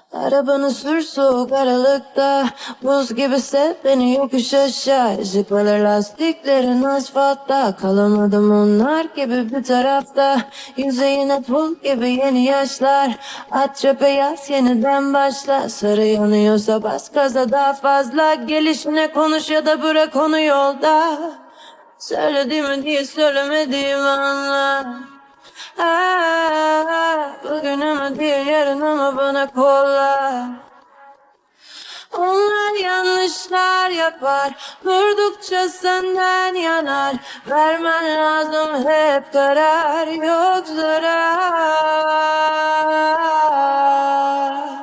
Arabanı sür soğuk aralıkta, buz gibi sev beni yokuş aşağı. Işıkları lastiklerin asfaltta, kalamadım onlar gibi bir tarafta. Yüzeyine pul gibi yeni yaşlar, at çöpe yaz yeniden başla. Sarı yanıyorsa bas gaza daha fazla, gelişine konuş ya da bırak onu yolda. Söylediğimi diye söylemediğimi anla. Bugün ama değil yarın ama bana kolla. Onlar yanlışlar yapar, vurdukça senden yanar. Vermen lazım hep karar, yok zarar.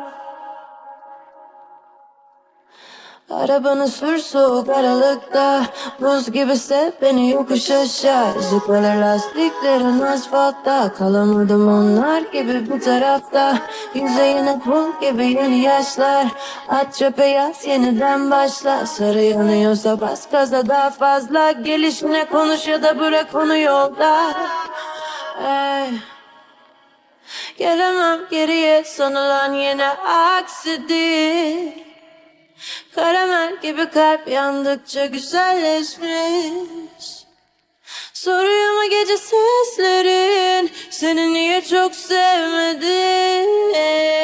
Arabanı sür soğuk aralıkta, buz gibi sev beni yokuş aşağı. Işıkları lastiklerin asfaltta, kalamadım onlar gibi bir tarafta. Yüzeyine pul gibi yeni yaşlar, at çöpe yaz yeniden başla. Sarı yanıyorsa bas gaza daha fazla, gelişine konuş ya da bırak onu yolda. Ey. Gelemem geriye, sanılan yine aksidir. Karamel gibi kalp yandıkça güzelleşmiş. Soruyor mu gece seslerin, seni niye çok sevmedim?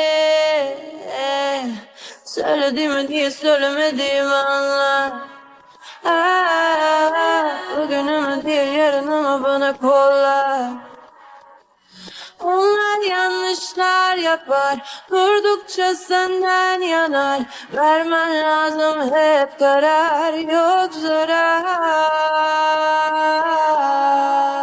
Söylediğimi diye söylemediğimi anla. Bugün ama değil yarın ama bana kolla. Onlar yanlışlar yapar, vurdukça senden yanar. Vermen lazım hep karar, yok zarar.